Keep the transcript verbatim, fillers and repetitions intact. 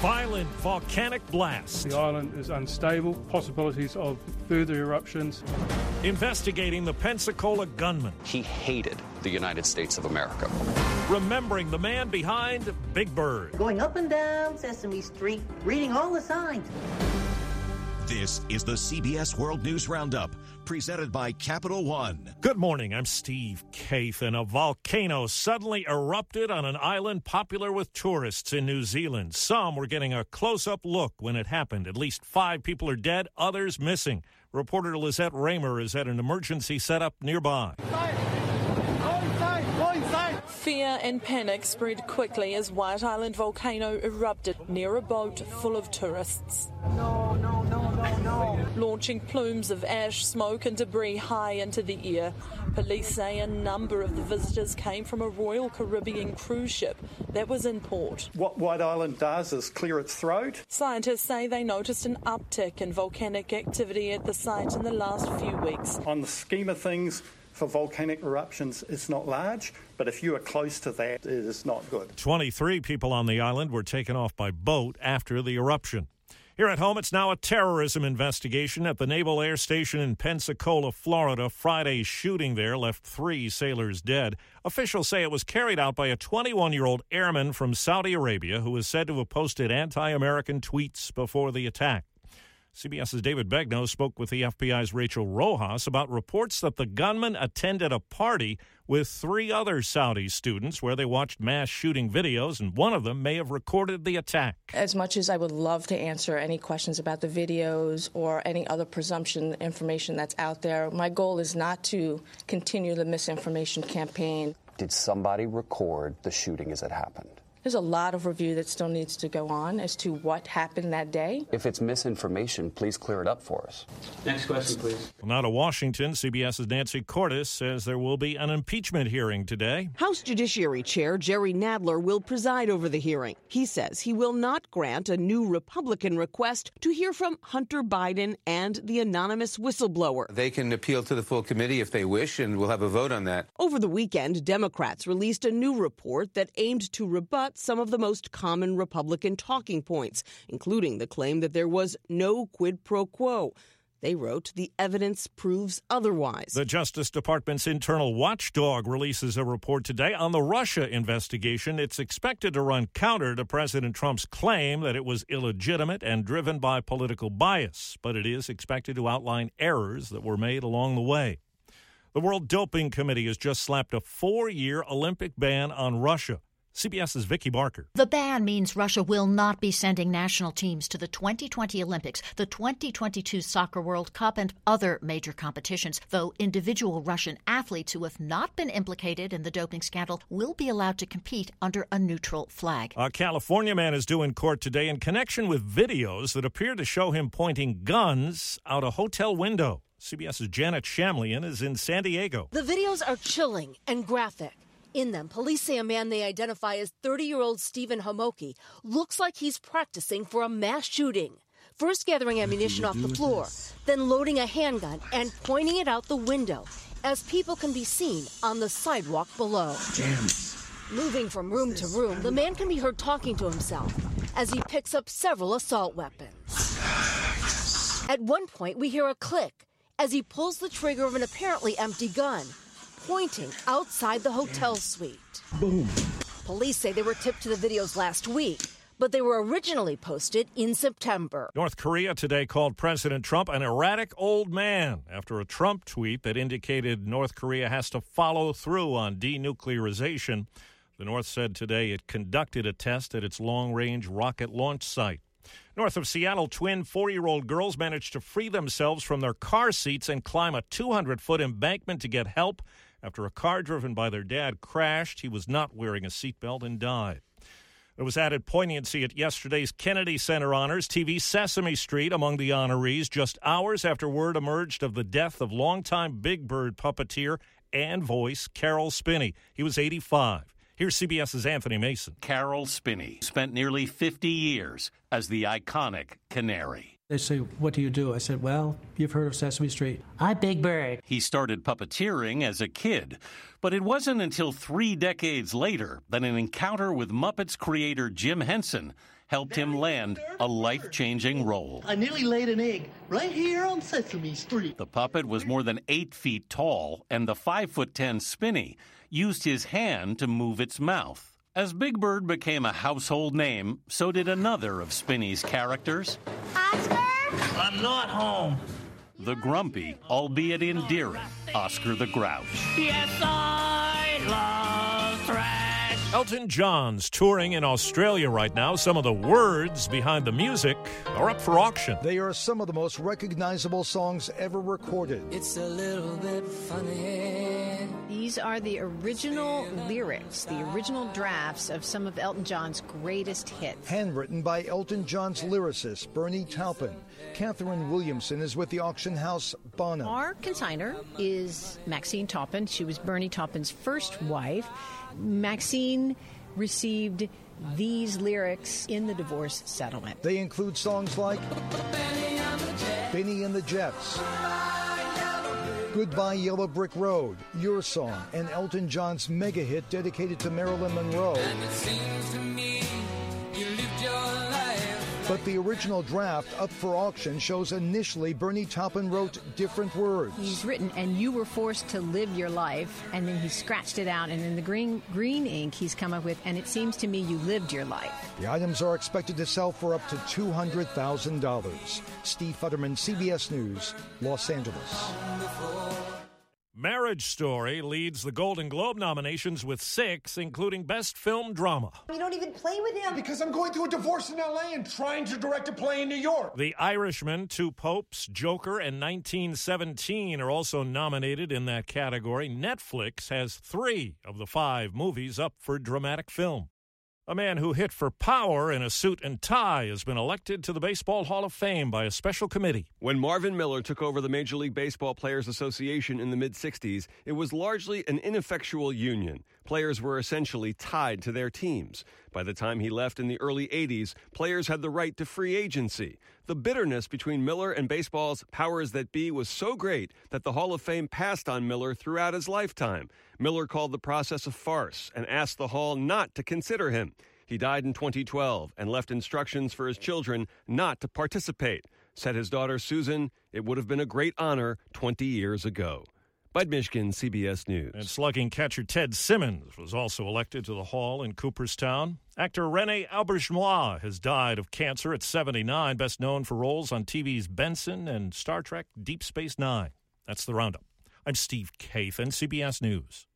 Violent volcanic blast. The island is unstable, possibilities of further eruptions. Investigating the Pensacola gunman. He hated the United States of America. Remembering the man behind Big Bird. Going up and down Sesame Street, reading all the signs. This is the C B S World News Roundup, presented by Capital One. Good morning, I'm Steve Kaith, and a volcano suddenly erupted on an island popular with tourists in New Zealand. Some were getting a close-up look when it happened. At least five people are dead, others missing. Reporter Lizette Raymer is at an emergency setup nearby. Fear and panic spread quickly as White Island volcano erupted near a boat full of tourists. No, no, no, no, no. Launching plumes of ash, smoke and debris high into the air. Police say a number of the visitors came from a Royal Caribbean cruise ship that was in port. What White Island does is clear its throat. Scientists say they noticed an uptick in volcanic activity at the site in the last few weeks. On the scheme of things, for volcanic eruptions, it's not large, but if you are close to that, it is not good. twenty-three people on the island were taken off by boat after the eruption. Here at home, it's now a terrorism investigation at the Naval Air Station in Pensacola, Florida. Friday's shooting there left three sailors dead. Officials say it was carried out by a twenty-one-year-old airman from Saudi Arabia who is said to have posted anti-American tweets before the attack. CBS's David Begnaud spoke with the F B I's Rachel Rojas about reports that the gunman attended a party with three other Saudi students where they watched mass shooting videos, and one of them may have recorded the attack. As much as I would love to answer any questions about the videos or any other presumption information that's out there, my goal is not to continue the misinformation campaign. Did somebody record the shooting as it happened? There's a lot of review that still needs to go on as to what happened that day. If it's misinformation, please clear it up for us. Next question, please. Well, now to Washington, CBS's Nancy Cordes says there will be an impeachment hearing today. House Judiciary Chair Jerry Nadler will preside over the hearing. He says he will not grant a new Republican request to hear from Hunter Biden and the anonymous whistleblower. They can appeal to the full committee if they wish, and we'll have a vote on that. Over the weekend, Democrats released a new report that aimed to rebut some of the most common Republican talking points, including the claim that there was no quid pro quo. They wrote, "The evidence proves otherwise." The Justice Department's internal watchdog releases a report today on the Russia investigation. It's expected to run counter to President Trump's claim that it was illegitimate and driven by political bias, but it is expected to outline errors that were made along the way. The World Doping Committee has just slapped a four-year Olympic ban on Russia. CBS's Vicki Barker. The ban means Russia will not be sending national teams to the twenty twenty Olympics, the twenty twenty-two Soccer World Cup, and other major competitions, though individual Russian athletes who have not been implicated in the doping scandal will be allowed to compete under a neutral flag. A California man is due in court today in connection with videos that appear to show him pointing guns out a hotel window. CBS's Janet Shamlian is in San Diego. The videos are chilling and graphic. In them, police say a man they identify as thirty-year-old Stephen Homoki looks like he's practicing for a mass shooting. First gathering ammunition off the floor, then loading a handgun and pointing it out the window, as people can be seen on the sidewalk below. Damn. Moving from room to room, the man can be heard talking to himself as he picks up several assault weapons. At one point, we hear a click as he pulls the trigger of an apparently empty gun, pointing outside the hotel suite. Boom. Police say they were tipped to the videos last week, but they were originally posted in September. North Korea today called President Trump an erratic old man after a Trump tweet that indicated North Korea has to follow through on denuclearization. The North said today it conducted a test at its long-range rocket launch site. North of Seattle, twin four-year-old girls managed to free themselves from their car seats and climb a two hundred foot embankment to get help after a car driven by their dad crashed. He was not wearing a seatbelt and died. There was added poignancy at yesterday's Kennedy Center honors. T V Sesame Street among the honorees just hours after word emerged of the death of longtime Big Bird puppeteer and voice Carol Spinney. He was eighty-five. Here's CBS's Anthony Mason. Carol Spinney spent nearly fifty years as the iconic Canary. They say, "What do you do?" I said, "Well, you've heard of Sesame Street. I'm Big Bird." He started puppeteering as a kid, but it wasn't until three decades later that an encounter with Muppets creator Jim Henson helped him land a life-changing role. I nearly laid an egg right here on Sesame Street. The puppet was more than eight feet tall, and the five foot ten Spinny used his hand to move its mouth. As Big Bird became a household name, so did another of Spinny's characters. Oscar? I'm not home. The grumpy, albeit endearing, Oscar the Grouch. Yes, I love thrash. Elton John's touring in Australia right now. Some of the words behind the music are up for auction. They are some of the most recognizable songs ever recorded. It's a little bit funny. These are the original lyrics, the original drafts of some of Elton John's greatest hits. Handwritten by Elton John's lyricist, Bernie Taupin. Catherine Williamson is with the auction house Bonham. Our consignor is Maxine Taupin. She was Bernie Taupin's first wife. Maxine received these lyrics in the divorce settlement. They include songs like Benny and the Jets, Goodbye Yellow Brick Road, Your Song, and Elton John's mega hit dedicated to Marilyn Monroe. And it seems to me you lived your life. But the original draft up for auction shows initially Bernie Taupin wrote different words. He's written, and you were forced to live your life, and then he scratched it out, and in the green green ink he's come up with, and it seems to me you lived your life. The items are expected to sell for up to two hundred thousand dollars. Steve Futterman, C B S News, Los Angeles. Marriage Story leads the Golden Globe nominations with six, including Best Film Drama. You don't even play with him. Because I'm going through a divorce in L A and trying to direct a play in New York. The Irishman, Two Popes, Joker, and nineteen seventeen are also nominated in that category. Netflix has three of the five movies up for dramatic film. A man who hit for power in a suit and tie has been elected to the Baseball Hall of Fame by a special committee. When Marvin Miller took over the Major League Baseball Players Association in the mid-sixties, it was largely an ineffectual union. Players were essentially tied to their teams. By the time he left in the early eighties, players had the right to free agency. The bitterness between Miller and baseball's powers that be was so great that the Hall of Fame passed on Miller throughout his lifetime. Miller called the process a farce and asked the Hall not to consider him. He died in twenty twelve and left instructions for his children not to participate. Said his daughter Susan, "It would have been a great honor twenty years ago." Bud Mishkin, C B S News. And slugging catcher Ted Simmons was also elected to the Hall in Cooperstown. Actor René Auberjonois has died of cancer at seventy-nine, best known for roles on T V's Benson and Star Trek Deep Space Nine. That's the Roundup. I'm Steve Kathan, C B S News.